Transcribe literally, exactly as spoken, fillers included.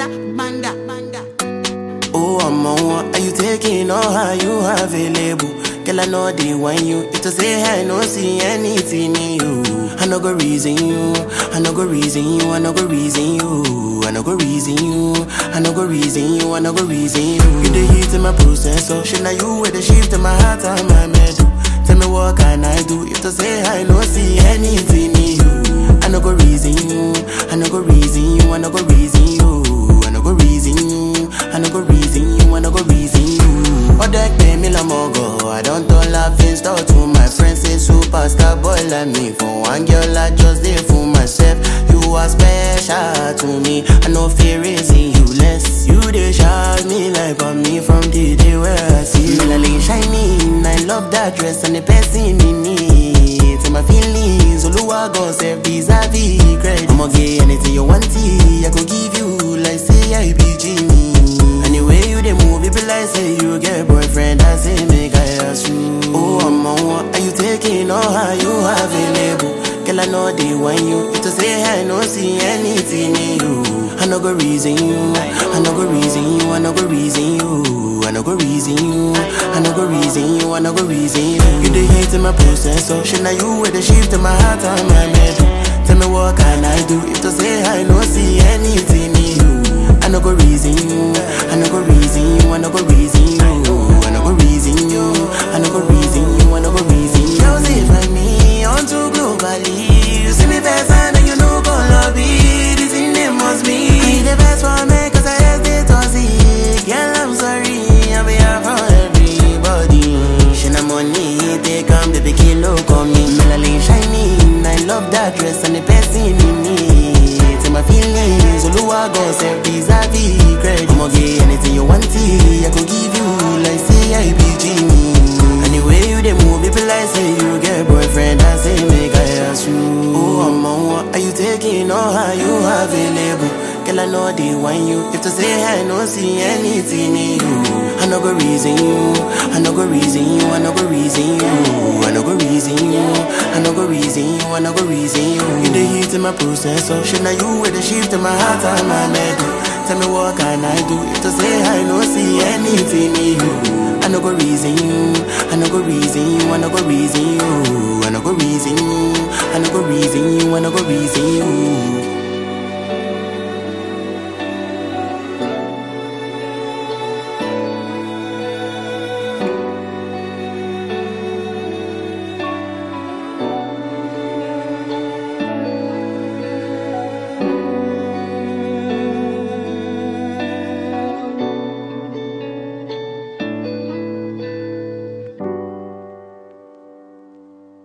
banda, banda, banda. Oh, I'm on one. Are you taking all how you available? Girl, I know they want you. If to say I no see anything in you, I no go reason you. I no go reason you. I no go reason you. I no go reason you. I no go reason you. I no go reason you. You the heat in my process, so shit now you with the shift in my heart and my metal. Tell me what can I do? If to say I no see anything in you, I no go reason you. I no go reason you. I no go reason you. I no go reason you. I no go reason you. I no go reason you. Oh, that pay me la mogo. I don't turn laughing stock to my friends. Say superstar boy like me. For one girl I just did for myself. You are special to me. I no fear raising you less. You they shout me like on me from the day where I see you. Like shining. I love that dress and the person in me. To my feelings, Oluwa gon' serve vis-a-vis credit. I'ma get anything you want, I could give you like say I be Genie. Anyway you dey move, it be like say you get boyfriend. I say make I ask you. Oh, I'm on one. Are you taking all how you available? Girl, I know they want you. If to say I no see anything in you, I no go reason you. I no go reason you. I no go reason you. I no go reason you. I no go reason you. I no go reason you. You the hate in my process, so shit now you with the shift in my heart and my metal. Tell me what can I do? If to say I no see anything in you, I no go reason you. I no go reason you. I no go reason you. I no go reason you. I no go reason you. I no go reason you. Girls, if I me on to globally, you see me best and you know go lobby. This in them must be the best for me, cause I hesitate to see. Girl, I'm sorry, on behalf of everybody. She na money, they come, baby, kilo coming. Melanin shining, I love that dress and the person in me. To my feelings, Oluwa gon' serve vis-a-vis credit. I'ma get anything you want, I could give you like say I be Genie. Anyway you dey move, it be like say you get boyfriend. I say make I ask you. Oh, I'm on one. Are you taking all how you available? Girl, I know they want you. If to say I no see anything in you, I no go reason you. I no go reason you. I no go reason you. I no go reason you. I no go reason you. I no go reason you. You the heat in my process, so shit now you with the shift in my heart and my metal. Tell me what can I do? If to say I no see anything in you, I no go reason you. I no go reason you. I no go reason you. I no go reason you. I no go reason you. I no go reason you.